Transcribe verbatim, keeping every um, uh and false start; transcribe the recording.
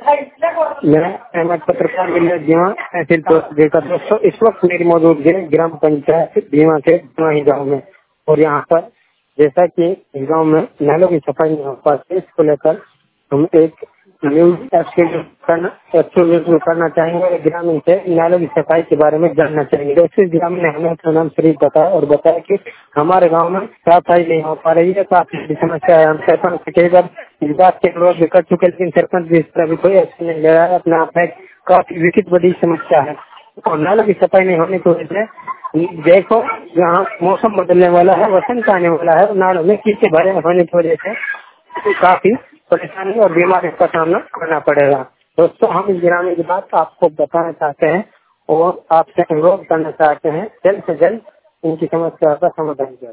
मैं अहमद पत्रकार विलेज दीवा तहसील तो देखकर दोस्तों इस वक्त मेरी मौजूदगी है ग्राम पंचायत दीवा के ही गाँव में। और यहाँ पर जैसा कि इस गाँव में नालों की सफाई नहीं हो पाती, इसको लेकर हम एक न्यूज करना करना चाहेंगे और ग्रामीण से नालों की सफाई के बारे में जानना चाहेंगे। तो इस ग्रामीण ने हमें अपना नाम शरीफ बताया और बताया कि हमारे गांव में सफाई नहीं हो पा रही है, काफी समस्या है। हम सरपंच से कई बार इस बात के अनुरोध भी कर चुके, लेकिन सरपंच भी इस तरह भी कोई एक्शन नहीं ले रहा है। अपना आप है काफी विकट बड़ी समस्या है और नालों की सफाई नहीं होने की वजह से देखो यहाँ मौसम बदलने वाला है, वसंत आने वाला है, नालों में कीचड़ भरे होने की वजह से काफी परेशानी और बीमारियों का सामना करना पड़ेगा। दोस्तों हम इस ग्रामीण की बात आपको बताना चाहते हैं और आपसे अनुरोध करना चाहते हैं जल्द से जल्द इनकी समस्या का समाधान किया।